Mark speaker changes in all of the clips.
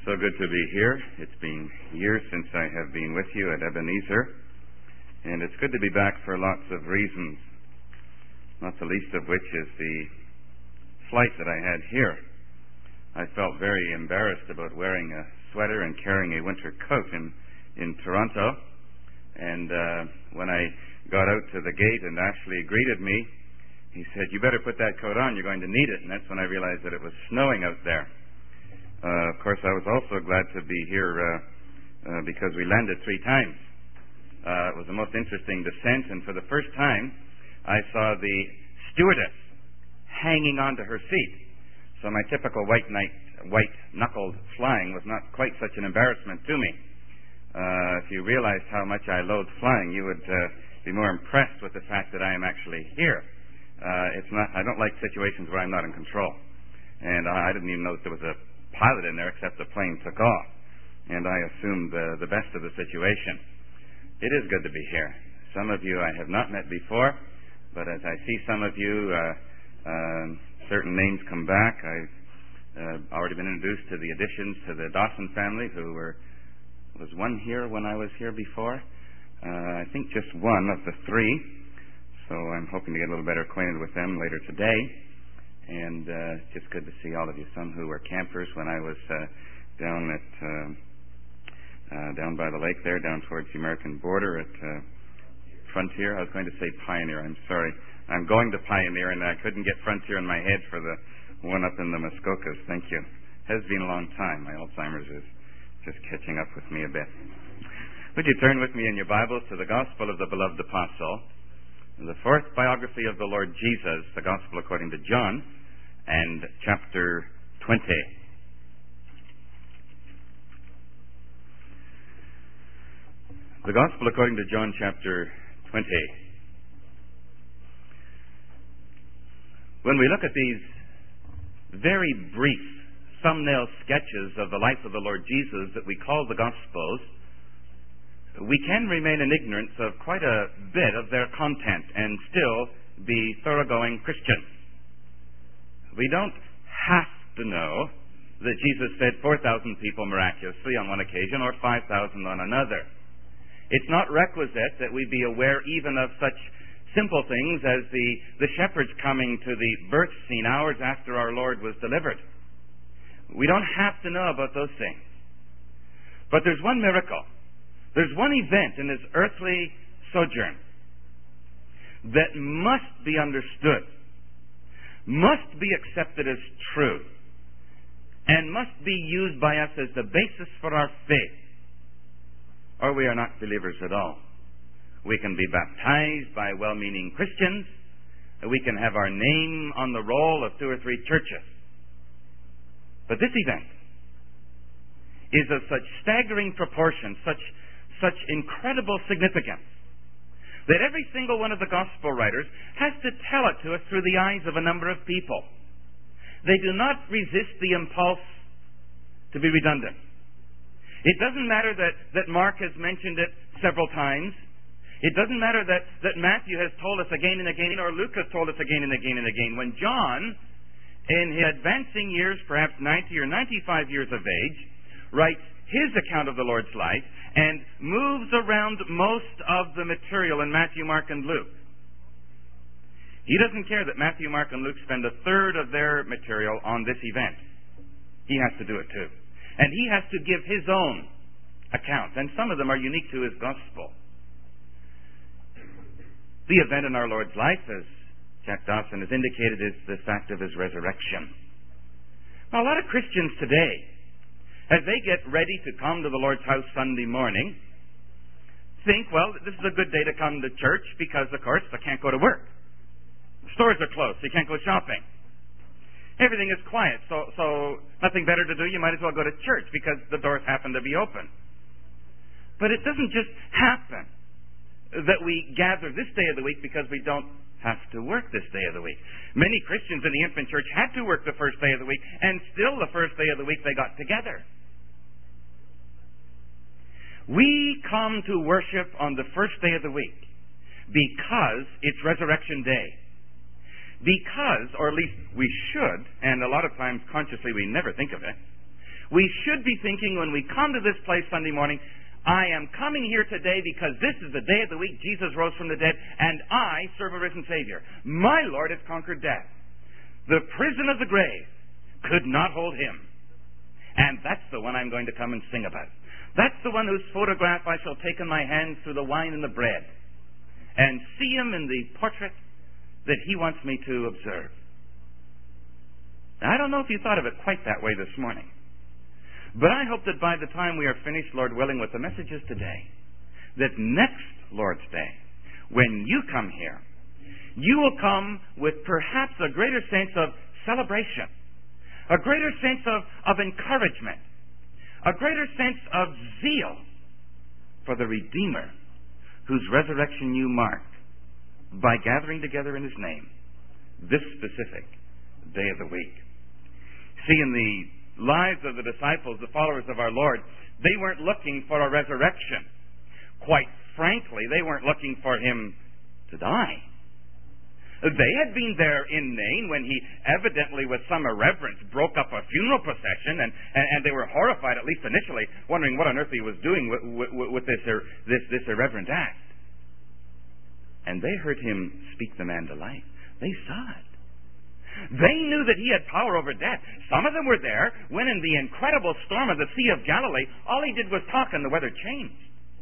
Speaker 1: So good to be here. It's been years since I have been with you at Ebenezer, and it's good to be back for lots of reasons, not the least of which is the flight that I had here. I felt very embarrassed about wearing a sweater and carrying a winter coat in Toronto, and when I got out to the gate and Ashley greeted me, he said, "You better put that coat on, you're going to need it," and that's when I realized that it was snowing out there. Of course, I was also glad to be here because we landed 3 times. It was the most interesting descent, and for the first time, I saw the stewardess hanging onto her seat. So my typical white-knuckled flying was not quite such an embarrassment to me. If you realized how much I loathe flying, you would be more impressed with the fact that I am actually here. I don't like situations where I'm not in control. And I didn't even know that there was a pilot in there except the plane took off, and I assumed the best of the situation. It is good to be here. Some of you I have not met before, but as I see some of you, certain names come back. I've already been introduced to the additions to the Dawson family, was one here when I was here before? I think just one of the 3, so I'm hoping to get a little better acquainted with them later today. And it's just good to see all of you. Some who were campers when I was down by the lake there, down towards the American border at Frontier. I was going to say Pioneer. I'm sorry. I'm going to Pioneer, and I couldn't get Frontier in my head for the one up in the Muskokas. Thank you. Has been a long time. My Alzheimer's is just catching up with me a bit. Would you turn with me in your Bibles to the Gospel of the Beloved Apostle, the 4th biography of the Lord Jesus, the Gospel according to John, and chapter 20. The Gospel according to John, chapter 20. When we look at these very brief thumbnail sketches of the life of the Lord Jesus that we call the Gospels, we can remain in ignorance of quite a bit of their content and still be thoroughgoing Christians. We don't have to know that Jesus fed 4,000 people miraculously on one occasion or 5,000 on another. It's not requisite that we be aware even of such simple things as the shepherds coming to the birth scene hours after our Lord was delivered. We don't have to know about those things. But there's one miracle. There's one event in his earthly sojourn that must be understood, must be accepted as true, and must be used by us as the basis for our faith, or we are not believers at all. We can be baptized by well-meaning Christians. We can have our name on the roll of 2 or 3 churches. But this event is of such staggering proportions, such incredible significance, that every single one of the gospel writers has to tell it to us through the eyes of a number of people. They do not resist the impulse to be redundant. It doesn't matter that Mark has mentioned it several times. It doesn't matter that Matthew has told us again and again, or Luke has told us again and again and again. When John, in his advancing years, perhaps 90 or 95 years of age, writes his account of the Lord's life and moves around most of the material in Matthew, Mark, and Luke, he doesn't care that Matthew, Mark, and Luke spend 1/3 of their material on this event. He has to do it too. And he has to give his own accounts, and some of them are unique to his gospel. The event in our Lord's life, as Jack Dawson has indicated, is the fact of his resurrection. Now, a lot of Christians today, as they get ready to come to the Lord's house Sunday morning, think, well, this is a good day to come to church because, of course, I can't go to work. The stores are closed, so you can't go shopping. Everything is quiet, so nothing better to do, you might as well go to church because the doors happen to be open. But it doesn't just happen that we gather this day of the week because we don't have to work this day of the week. Many Christians in the infant church had to work the first day of the week, and still the first day of the week they got together. We come to worship on the first day of the week because it's Resurrection Day. Because, or at least we should, and a lot of times consciously we never think of it, We should be thinking when we come to this place Sunday morning, I am coming here today because this is the day of the week Jesus rose from the dead, and I serve a risen Savior. My Lord has conquered death. The prison of the grave could not hold him. And that's the one I'm going to come and sing about. That's the one whose photograph I shall take in my hands through the wine and the bread, and see him in the portrait that he wants me to observe. Now, I don't know if you thought of it quite that way this morning, but I hope that by the time we are finished, Lord willing, with the messages today, that next Lord's Day, when you come here, you will come with perhaps a greater sense of celebration, a greater sense of encouragement, a greater sense of zeal for the Redeemer whose resurrection you mark by gathering together in his name this specific day of the week. See, in the lives of the disciples, the followers of our Lord, they weren't looking for a resurrection. Quite frankly, they weren't looking for him to die. They had been there in Nain when he evidently, with some irreverence, broke up a funeral procession, and they were horrified, at least initially, wondering what on earth he was doing with this irreverent act. And they heard him speak the man to life. They saw it. They knew that he had power over death. Some of them were there when, in the incredible storm of the Sea of Galilee, all he did was talk and the weather changed.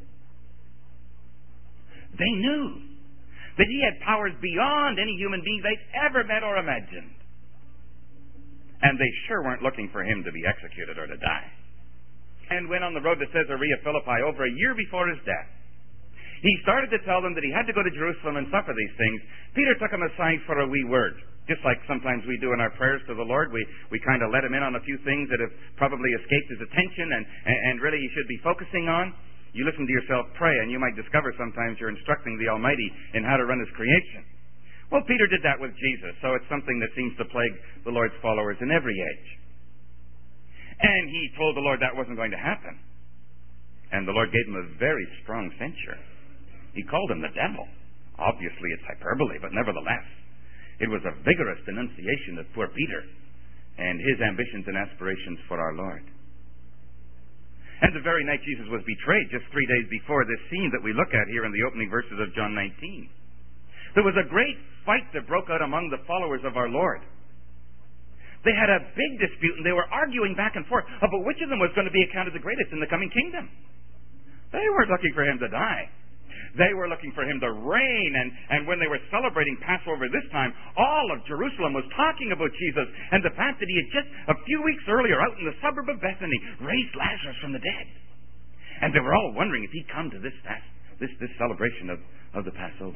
Speaker 1: They knew that he had powers beyond any human being they'd ever met or imagined. And they sure weren't looking for him to be executed or to die. And when on the road to Caesarea Philippi over a year before his death, he started to tell them that he had to go to Jerusalem and suffer these things, Peter took him aside for a wee word. Just like sometimes we do in our prayers to the Lord, we kind of let him in on a few things that have probably escaped his attention and really he should be focusing on. You listen to yourself pray, and you might discover sometimes you're instructing the Almighty in how to run his creation. Well, Peter did that with Jesus, so it's something that seems to plague the Lord's followers in every age. And he told the Lord that wasn't going to happen. And the Lord gave him a very strong censure. He called him the devil. Obviously, it's hyperbole, but nevertheless, it was a vigorous denunciation of poor Peter and his ambitions and aspirations for our Lord. And the very night Jesus was betrayed, just 3 days before this scene that we look at here in the opening verses of John 19, there was a great fight that broke out among the followers of our Lord. They had a big dispute, and they were arguing back and forth about which of them was going to be accounted the greatest in the coming kingdom. They weren't looking for him to die. They were looking for him to reign, and when they were celebrating Passover this time, all of Jerusalem was talking about Jesus and the fact that he had just a few weeks earlier out in the suburb of Bethany raised Lazarus from the dead. And they were all wondering if he'd come to this celebration of the Passover.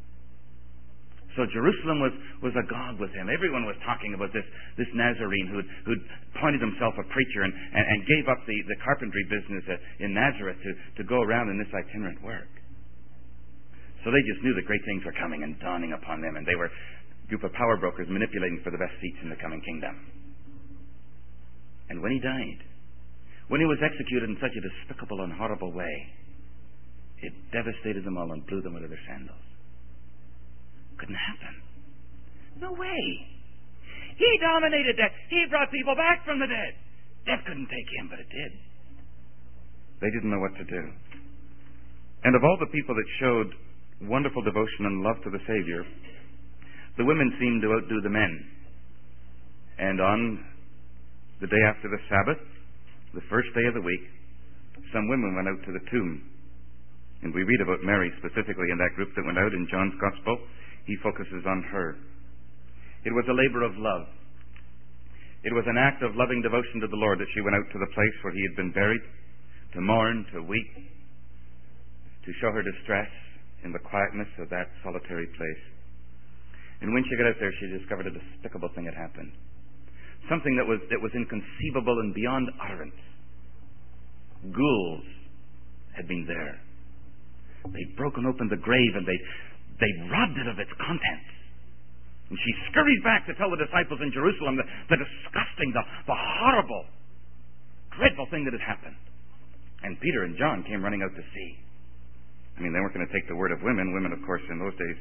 Speaker 1: So Jerusalem was agog with him. Everyone was talking about this Nazarene who'd pointed himself a preacher and gave up the carpentry business in Nazareth to go around in this itinerant work. So they just knew that great things were coming and dawning upon them, and they were a group of power brokers manipulating for the best seats in the coming kingdom. And when he died, when he was executed in such a despicable and horrible way, it devastated them all and blew them out of their sandals. Couldn't happen. No way. He dominated death. He brought people back from the dead. Death couldn't take him, but it did. They didn't know what to do. And of all the people that showed wonderful devotion and love to the Savior, the women seemed to outdo the men. And on the day after the Sabbath, the first day of the week, some women went out to the tomb. And we read about Mary specifically in that group that went out in John's Gospel. He focuses on her. It was a labor of love. It was an act of loving devotion to the Lord that she went out to the place where he had been buried, to mourn, to weep, to show her distress in the quietness of that solitary place. And when she got out there, she discovered a despicable thing had happened. Something that was inconceivable and beyond utterance. Ghouls had been there. They'd broken open the grave and they'd robbed it of its contents. And she scurried back to tell the disciples in Jerusalem the disgusting, the horrible, dreadful thing that had happened. And Peter and John came running out to see. I mean, they weren't going to take the word of women. Women, of course, in those days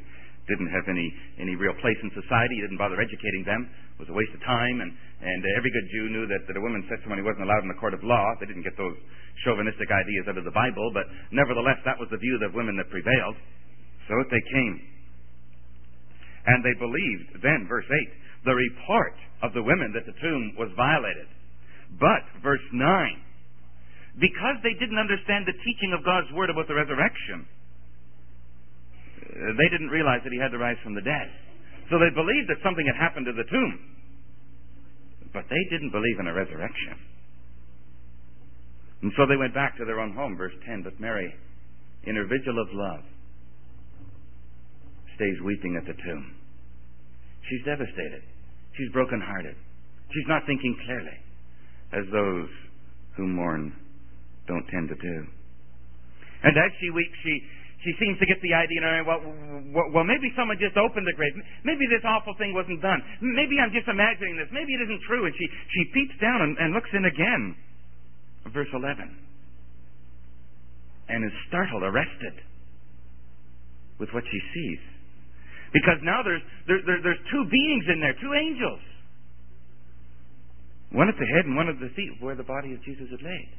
Speaker 1: didn't have any real place in society. He didn't bother educating them. It was a waste of time, and every good Jew knew that a woman's testimony wasn't allowed in the court of law. They didn't get those chauvinistic ideas out of the Bible, but nevertheless, that was the view of women that prevailed. So they came. And they believed, then, verse 8, the report of the women that the tomb was violated. But, verse 9, because they didn't understand the teaching of God's Word about the resurrection, they didn't realize that He had to rise from the dead. So they believed that something had happened to the tomb. But they didn't believe in a resurrection. And so they went back to their own home, verse 10. But Mary, in her vigil of love, stays weeping at the tomb. She's devastated. She's brokenhearted. She's not thinking clearly, as those who mourn don't tend to do. And as she weeps, she seems to get the idea, well, maybe someone just opened the grave. Maybe this awful thing wasn't done. Maybe I'm just imagining this. Maybe it isn't true. And she peeps down and looks in again. Verse 11. And is startled, arrested with what she sees. Because now there's two beings in there, two angels. One at the head and one at the feet where the body of Jesus had laid.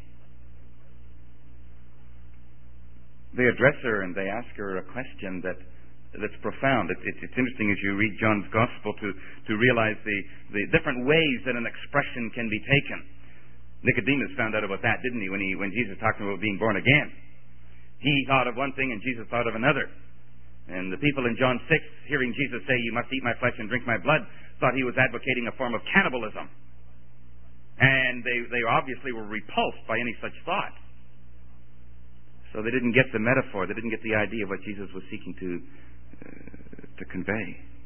Speaker 1: They address her and they ask her a question that's profound. It's interesting as you read John's Gospel to realize the different ways that an expression can be taken. Nicodemus found out about that, didn't he, when Jesus talked about being born again. He thought of one thing and Jesus thought of another. And the people in John 6, hearing Jesus say, "You must eat my flesh and drink my blood," thought he was advocating a form of cannibalism. And they obviously were repulsed by any such thought. So they didn't get the metaphor. They didn't get the idea of what Jesus was seeking to convey.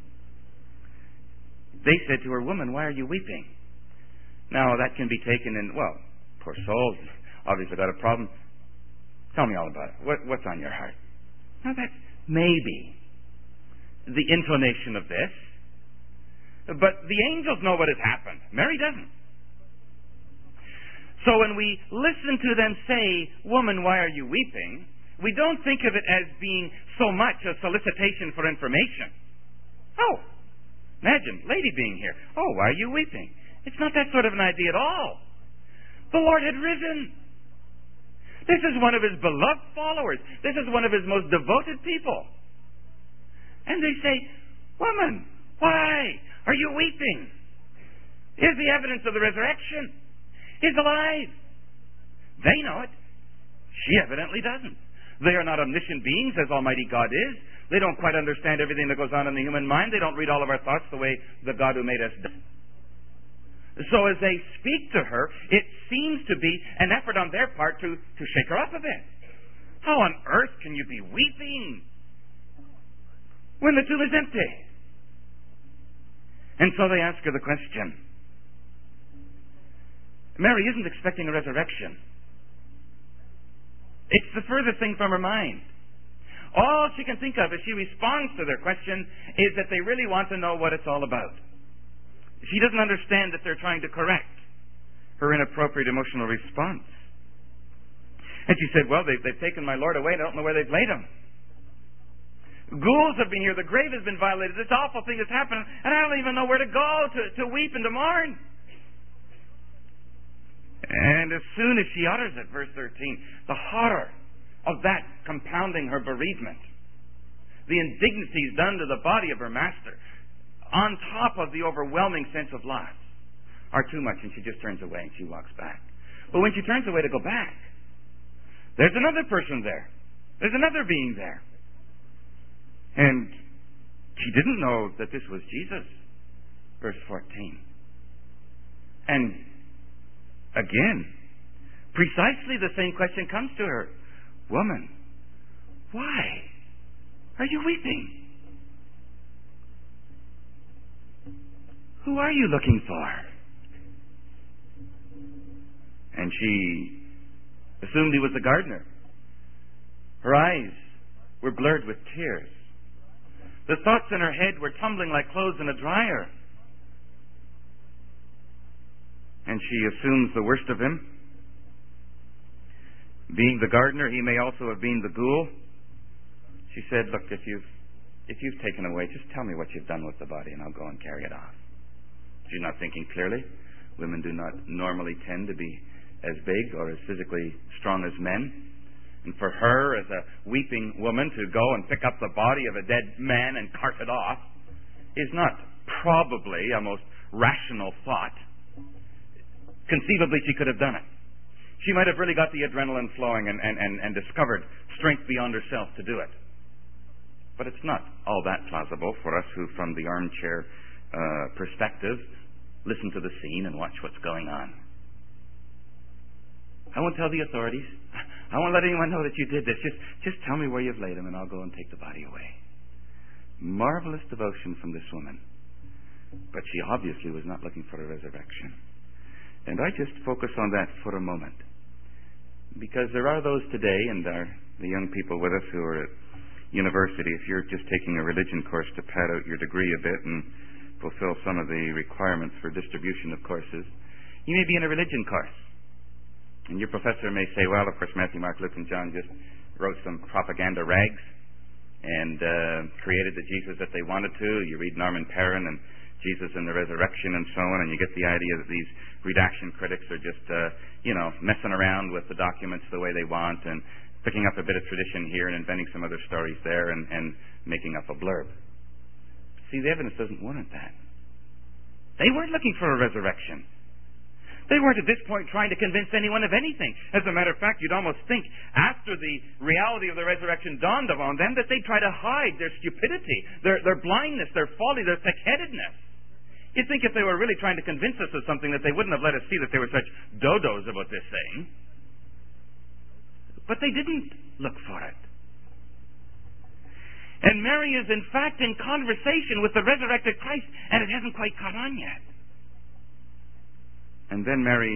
Speaker 1: They said to her, "Woman, why are you weeping?" Now, that can be taken in, well, poor soul, obviously got a problem. Tell me all about it. What's on your heart? Now, that's maybe the intonation of this. But the angels know what has happened. Mary doesn't. So when we listen to them say, "Woman, why are you weeping?" we don't think of it as being so much a solicitation for information. Oh, imagine, lady being here. "Oh, why are you weeping?" It's not that sort of an idea at all. The Lord had risen. This is one of His beloved followers. This is one of His most devoted people. And they say, "Woman, why are you weeping? Here's the evidence of the resurrection. He's alive." They know it. She evidently doesn't. They are not omniscient beings as Almighty God is. They don't quite understand everything that goes on in the human mind. They don't read all of our thoughts the way the God who made us does. So as they speak to her, it seems to be an effort on their part to shake her up a bit. How on earth can you be weeping when the tomb is empty? And so they ask her the question. Mary isn't expecting a resurrection. It's the furthest thing from her mind. All she can think of as she responds to their question is that they really want to know what it's all about. She doesn't understand that they're trying to correct her inappropriate emotional response. And she said, "Well, they've taken my Lord away. I don't know where they've laid Him. Ghouls have been here. The grave has been violated. This awful thing has happened, and I don't even know where to go to weep and to mourn." And as soon as she utters it, verse 13, the horror of that compounding her bereavement, the indignities done to the body of her master, on top of the overwhelming sense of loss, are too much, and she just turns away and she walks back. But when she turns away to go back, there's another person there. There's another being there. And she didn't know that this was Jesus. Verse 14. And again, precisely the same question comes to her. "Woman, why are you weeping? Who are you looking for?" And she assumed he was the gardener. Her eyes were blurred with tears. The thoughts in her head were tumbling like clothes in a dryer. And she assumes the worst of him. Being the gardener, he may also have been the ghoul. She said, "Look, if you've if you've taken away, just tell me what you've done with the body, and I'll go and carry it off. She's not thinking clearly. Women do not normally tend to be as big or as physically strong as men. And for her, as a weeping woman, to go and pick up the body of a dead man and cart it off is not probably a most rational thought. Conceivably, she could have done it. She might have really got the adrenaline flowing and discovered strength beyond herself to do it. But it's not all that plausible for us who, from the armchair perspective, listen to the scene and watch what's going on. I won't tell the authorities. I won't let anyone know that you did this. Just tell me where you've laid him, and I'll go and take the body away. Marvelous devotion from this woman. But she obviously was not looking for a resurrection. And I just focus on that for a moment. Because there are those today, and the young people with us who are at university, if you're just taking a religion course to pad out your degree a bit and fulfill some of the requirements for distribution of courses, you may be in a religion course. And your professor may say, well, of course, Matthew, Mark, Luke, and John just wrote some propaganda rags and created the Jesus that they wanted to. You read Norman Perrin and Jesus and the Resurrection and so on, and you get the idea that these redaction critics are just, messing around with the documents the way they want and picking up a bit of tradition here and inventing some other stories there and making up a blurb. See, the evidence doesn't warrant that. They weren't looking for a resurrection. They weren't at this point trying to convince anyone of anything. As a matter of fact, you'd almost think after the reality of the resurrection dawned upon them that they'd try to hide their stupidity, their blindness, their folly, their thick-headedness. You'd think if they were really trying to convince us of something that they wouldn't have let us see that they were such dodos about this thing. But they didn't look for it. And Mary is in fact in conversation with the resurrected Christ, and it hasn't quite caught on yet. And then Mary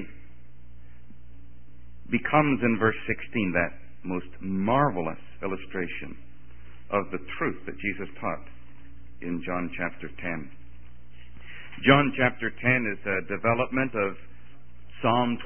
Speaker 1: becomes, in verse 16, that most marvelous illustration of the truth that Jesus taught in John chapter 10. John chapter 10 is a development of Psalm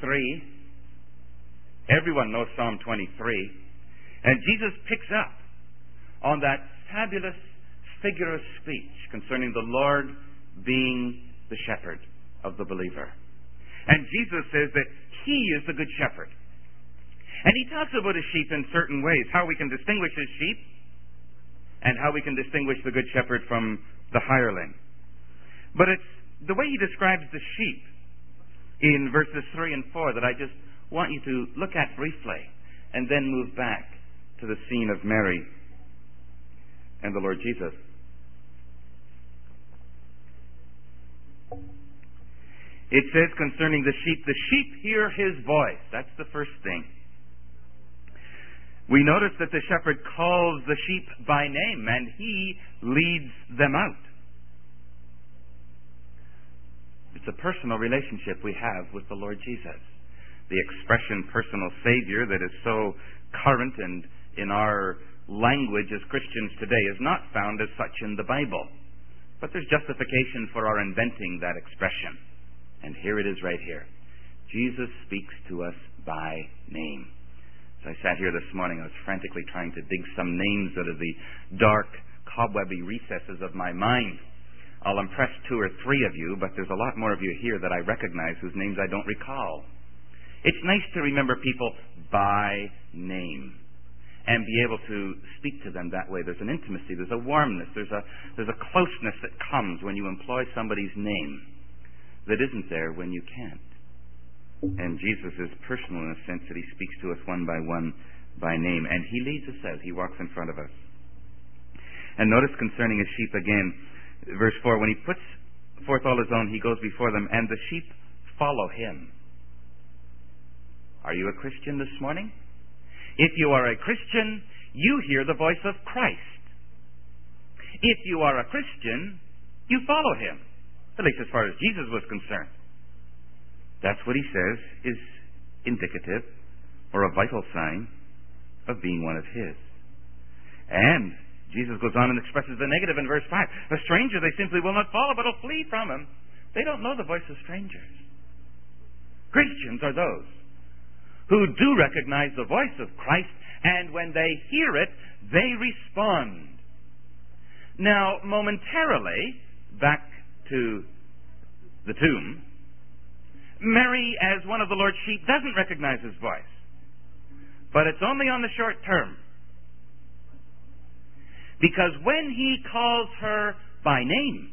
Speaker 1: 23. Everyone knows Psalm 23. And Jesus picks up on that fabulous figure of speech concerning the Lord being the shepherd of the believer. And Jesus says that He is the good shepherd. And He talks about His sheep in certain ways, how we can distinguish His sheep and how we can distinguish the good shepherd from the hireling. But it's the way He describes the sheep in verses 3 and 4 that I just want you to look at briefly and then move back to the scene of Mary and the Lord Jesus. It says concerning the sheep hear His voice. That's the first thing. We notice that the shepherd calls the sheep by name and He leads them out. It's a personal relationship we have with the Lord Jesus. The expression personal Savior that is so current and in our language as Christians today is not found as such in the Bible. But there's justification for our inventing that expression. And here it is right here. Jesus speaks to us by name. As I sat here this morning, I was frantically trying to dig some names out of the dark, cobwebby recesses of my mind. I'll impress 2 or 3 of you, but there's a lot more of you here that I recognize whose names I don't recall. It's nice to remember people by name and be able to speak to them that way. There's an intimacy, there's a warmness, there's a closeness that comes when you employ somebody's name that isn't there when you can't. And Jesus is personal in a sense that He speaks to us one by one by name. And He leads us out. He walks in front of us. And notice concerning His sheep again, verse 4, when He puts forth all His own, He goes before them, and the sheep follow Him. Are you a Christian this morning? If you are a Christian, you hear the voice of Christ. If you are a Christian, you follow Him. At least as far as Jesus was concerned. That's what He says is indicative or a vital sign of being one of His. And Jesus goes on and expresses the negative in verse 5. A stranger they simply will not follow, but will flee from him. They don't know the voice of strangers. Christians are those who do recognize the voice of Christ, and when they hear it, they respond. Now, momentarily, back to the tomb, Mary, as one of the Lord's sheep, doesn't recognize his voice. But it's only on the short term. Because when he calls her by name,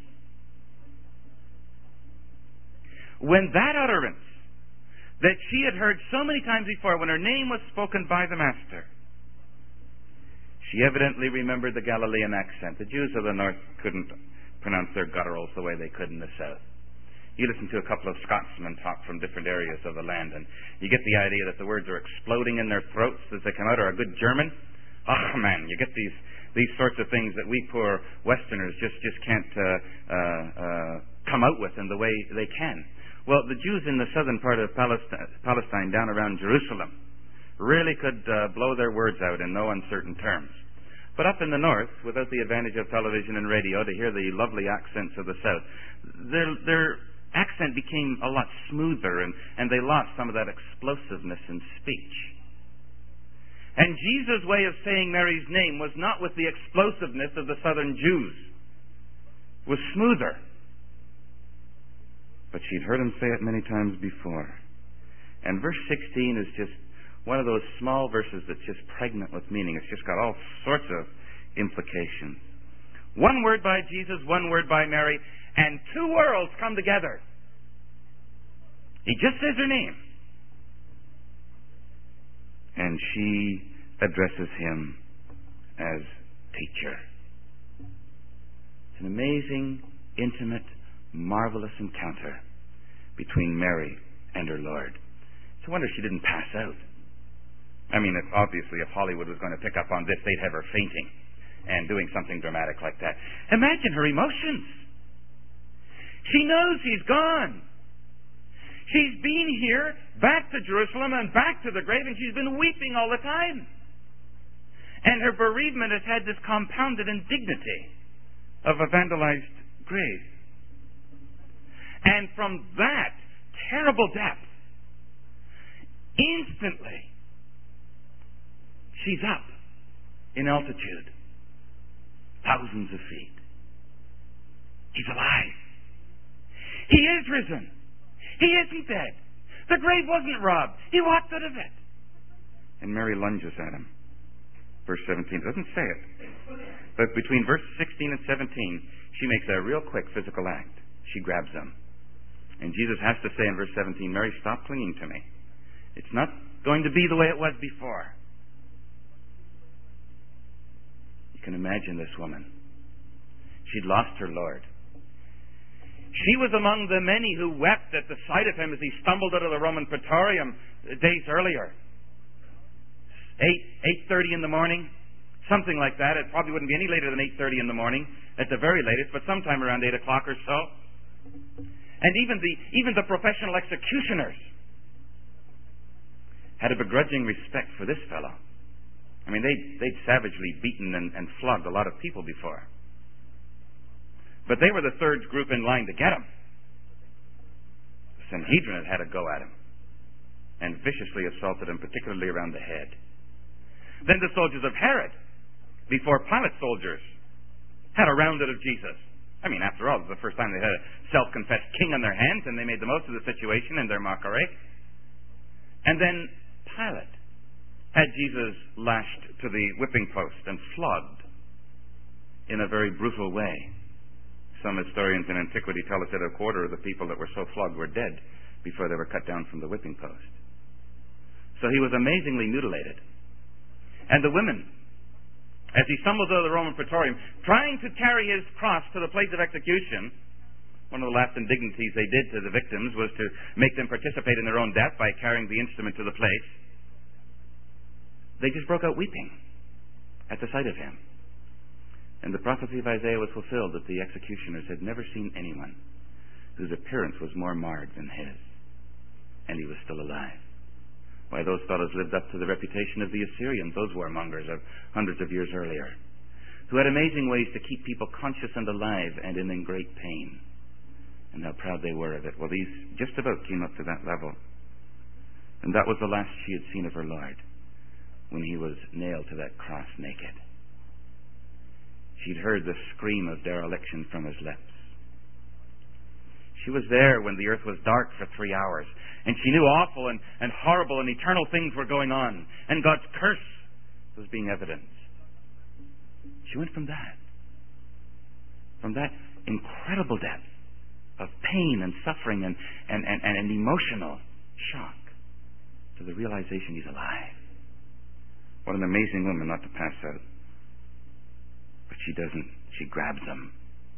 Speaker 1: when that utterance that she had heard so many times before, when her name was spoken by the Master, she evidently remembered the Galilean accent. The Jews of the north couldn't pronounce their gutturals the way they could in the south. You listen to a couple of Scotsmen talk from different areas of the land, and you get the idea that the words are exploding in their throats as they come out, or a good German. Oh, man, you get these sorts of things that we poor Westerners just can't come out with in the way they can. Well, the Jews in the southern part of Palestine, down around Jerusalem, really could blow their words out in no uncertain terms. But up in the north, without the advantage of television and radio to hear the lovely accents of the south, their accent became a lot smoother, and they lost some of that explosiveness in speech. And Jesus' way of saying Mary's name was not with the explosiveness of the southern Jews. It was smoother. But she'd heard him say it many times before. And verse 16 is just one of those small verses that's just pregnant with meaning. It's just got all sorts of implications. One word by Jesus, one word by Mary, and two worlds come together. He just says her name. And she addresses him as teacher. It's an amazing, intimate, marvelous encounter between Mary and her Lord. It's a wonder she didn't pass out. I mean, obviously, if Hollywood was going to pick up on this, they'd have her fainting and doing something dramatic like that. Imagine her emotions. She knows he's gone. She's been here, back to Jerusalem and back to the grave, and she's been weeping all the time. And her bereavement has had this compounded indignity of a vandalized grave. And from that terrible depth, instantly, she's up in altitude, thousands of feet. He's alive. He is risen. He isn't dead. The grave wasn't robbed. He walked out of it. And Mary lunges at him. Verse 17 doesn't say it. But between verse 16 and 17, she makes a real quick physical act. She grabs him. And Jesus has to say in verse 17, Mary, stop clinging to me. It's not going to be the way it was before. You can imagine this woman. She'd lost her Lord. She was among the many who wept at the sight of him as he stumbled out of the Roman Praetorium days earlier. 8:30 in the morning, something like that. It probably wouldn't be any later than 8:30 in the morning at the very latest, but sometime around 8 o'clock or so. And even the professional executioners had a begrudging respect for this fellow. I mean, they'd savagely beaten and flogged a lot of people before. But they were the third group in line to get him. The Sanhedrin had a go at him and viciously assaulted him, particularly around the head. Then the soldiers of Herod, before Pilate's soldiers, had a round out of Jesus. I mean, after all, it was the first time they had a self-confessed king on their hands, and they made the most of the situation in their mockery. And then Pilate had Jesus lashed to the whipping post and flogged in a very brutal way. Some historians in antiquity tell us that a quarter of the people that were so flogged were dead before they were cut down from the whipping post. So he was amazingly mutilated. And the women, as he stumbled out of the Roman Praetorium, trying to carry his cross to the place of execution, one of the last indignities they did to the victims was to make them participate in their own death by carrying the instrument to the place. They just broke out weeping at the sight of him. And the prophecy of Isaiah was fulfilled that the executioners had never seen anyone whose appearance was more marred than his. And he was still alive. Why, those fellows lived up to the reputation of the Assyrians, those warmongers of hundreds of years earlier, who had amazing ways to keep people conscious and alive and in great pain. And how proud they were of it. Well, these just about came up to that level. And that was the last she had seen of her Lord, when he was nailed to that cross naked. she'd heard the scream of dereliction from his lips. She was there when the earth was dark for 3 hours, and she knew awful and horrible and eternal things were going on, and God's curse was being evidenced. She went from that incredible depth of pain and suffering and emotional shock, to the realization he's alive. What an amazing woman not to pass out. But she doesn't. She grabs him.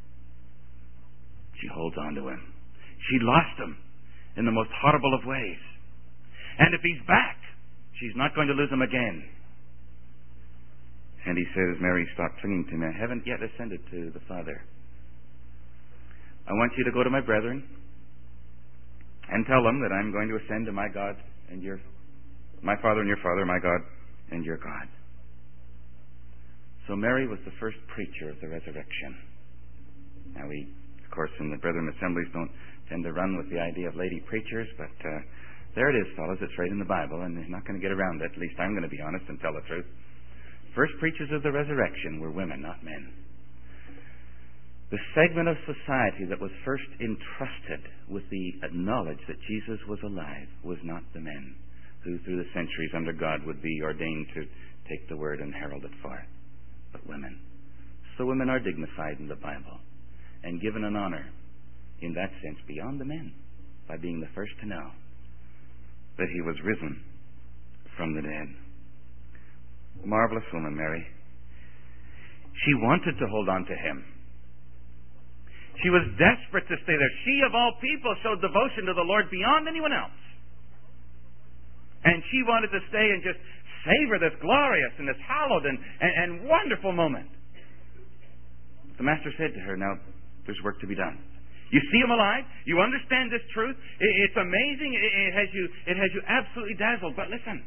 Speaker 1: She holds on to him. She lost him in the most horrible of ways. And if he's back, she's not going to lose him again. And he says, Mary, stop clinging to me. I haven't yet ascended to the Father. I want you to go to my brethren and tell them that I'm going to ascend to my God and my Father and your Father, my God and your God. So Mary was the first preacher of the resurrection. Now we, of course, in the Brethren assemblies don't tend to run with the idea of lady preachers, but there it is, fellas. It's right in the Bible, and they're not going to get around it. At least I'm going to be honest and tell the truth. First preachers of the resurrection were women, not men. The segment of society that was first entrusted with the knowledge that Jesus was alive was not the men who, through the centuries under God, would be ordained to take the word and herald it forth, but women. So women are dignified in the Bible and given an honor in that sense beyond the men by being the first to know that he was risen from the dead. Marvelous woman, Mary. She wanted to hold on to him. She was desperate to stay there. She, of all people, showed devotion to the Lord beyond anyone else. And she wanted to stay and just savor this glorious and this hallowed and wonderful moment. The Master said to her, now, there's work to be done. You see him alive. You understand this truth. It's amazing. It has you absolutely dazzled. But listen,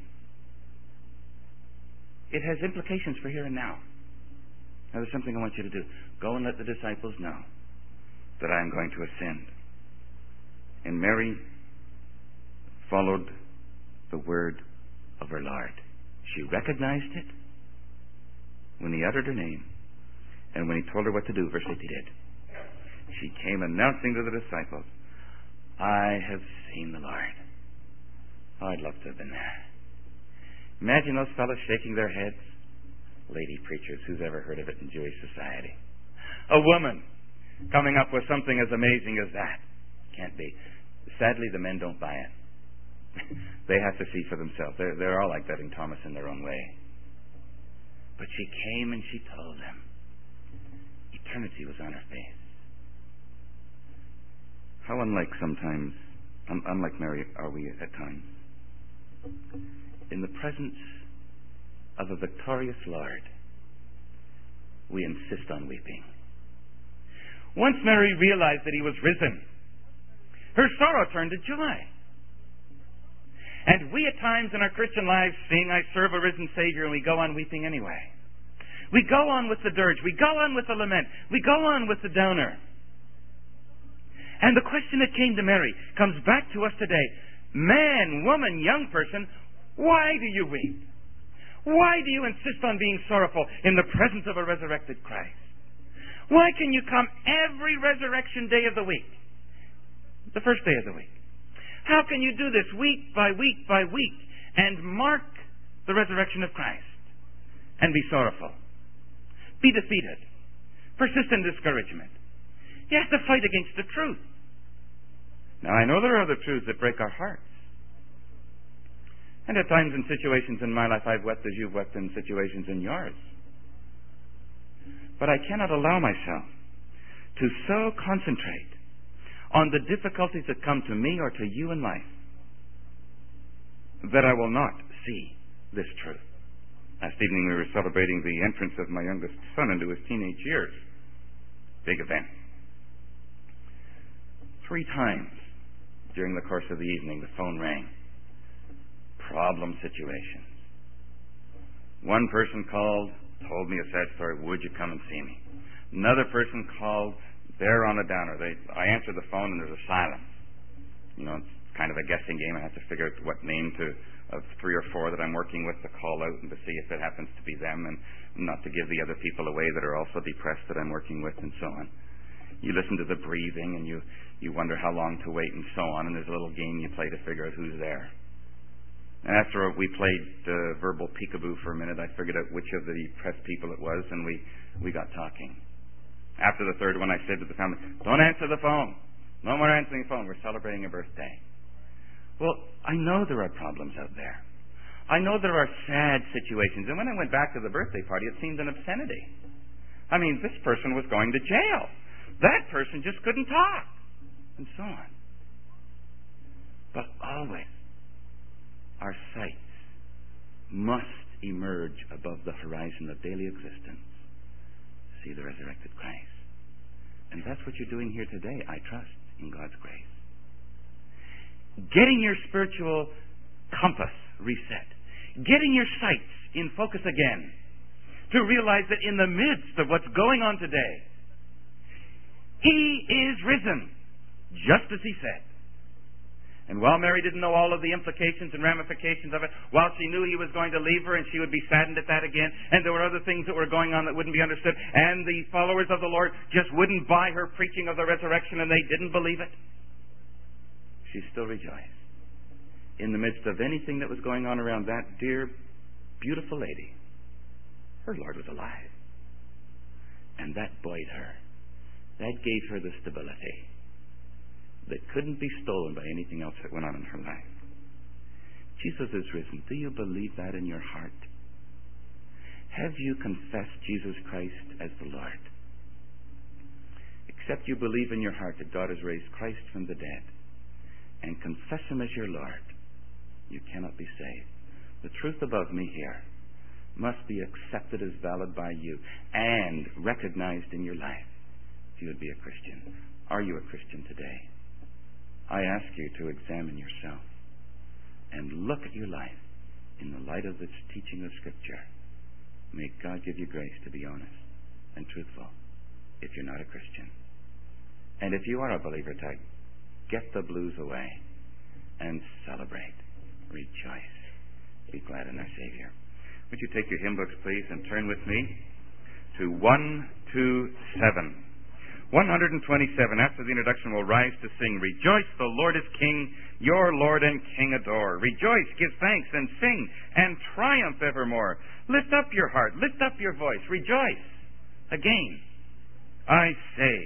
Speaker 1: it has implications for here and now. Now, there's something I want you to do. Go and let the disciples know that I am going to ascend. And Mary followed the word of her Lord. She recognized it when he uttered her name, and when he told her what to do, verse 8 he did. She came announcing to the disciples, I have seen the Lord. Oh, I'd love to have been there. Imagine those fellows shaking their heads. Lady preachers, who's ever heard of it in Jewish society? A woman coming up with something as amazing as that. Can't be. Sadly, the men don't buy it. They have to see for themselves. They're all like doubting Thomas in their own way. But she came and she told them. Eternity was on her face. How unlike Mary are we at times. In the presence of a victorious Lord, we insist on weeping. Once Mary realized that he was risen, her sorrow turned to joy. And we at times in our Christian lives sing, I serve a risen Savior, and we go on weeping anyway. We go on with the dirge. We go on with the lament. We go on with the downer. And the question that came to Mary comes back to us today. Man, woman, young person, why do you weep? Why do you insist on being sorrowful in the presence of a resurrected Christ? Why can you come every resurrection day of the week? The first day of the week. How can you do this week by week by week and mark the resurrection of Christ and be sorrowful? Be defeated. Persist in discouragement. You have to fight against the truth. Now, I know there are other truths that break our hearts. And at times in situations in my life, I've wept as you've wept in situations in yours. But I cannot allow myself to so concentrate on the difficulties that come to me or to you in life that I will not see this truth. Last evening we were celebrating the entrance of my youngest son into his teenage years. Big event. 3 times during the course of the evening the phone rang. Problem situations. One person called, told me a sad story. Would you come and see me? Another person called. They're on a downer. I answered the phone and there's a silence. You know, it's kind of a guessing game. I have to figure out what name of 3 or 4 that I'm working with to call out and to see if it happens to be them, and not to give the other people away that are also depressed that I'm working with, and so on. You listen to the breathing, and you wonder how long to wait, and so on, and there's a little game you play to figure out who's there. And after we played verbal peekaboo for a minute, I figured out which of the depressed people it was, and we got talking. After the third one, I said to the family, "Don't answer the phone. No more answering the phone. We're celebrating a birthday." Well, I know there are problems out there. I know there are sad situations. And when I went back to the birthday party, it seemed an obscenity. I mean, this person was going to jail. That person just couldn't talk. And so on. But always, our sights must emerge above the horizon of daily existence. See the resurrected Christ. And that's what you're doing here today, I trust, in God's grace. Getting your spiritual compass reset. Getting your sights in focus again. To realize that in the midst of what's going on today, He is risen, just as He said. And while Mary didn't know all of the implications and ramifications of it, while she knew He was going to leave her and she would be saddened at that again, and there were other things that were going on that wouldn't be understood, and the followers of the Lord just wouldn't buy her preaching of the resurrection and they didn't believe it, she still rejoiced. In the midst of anything that was going on around that dear, beautiful lady, her Lord was alive. And that buoyed her. That gave her the stability that couldn't be stolen by anything else that went on in her life. Jesus is risen. Do you believe that in your heart? Have you confessed Jesus Christ as the Lord? Except you believe in your heart that God has raised Christ from the dead and confess Him as your Lord, you cannot be saved. The truth above me here must be accepted as valid by you and recognized in your life if you would be a Christian. Are you a Christian today? I ask you to examine yourself and look at your life in the light of this teaching of Scripture. May God give you grace to be honest and truthful if you're not a Christian. And if you are a believer type, get the blues away and celebrate. Rejoice. Be glad in our Savior. Would you take your hymn books, please, and turn with me to 127. 127. After the introduction, we'll rise to sing, "Rejoice, the Lord is King, your Lord and King adore. Rejoice, give thanks, and sing, and triumph evermore. Lift up your heart, lift up your voice, rejoice. Again, I say,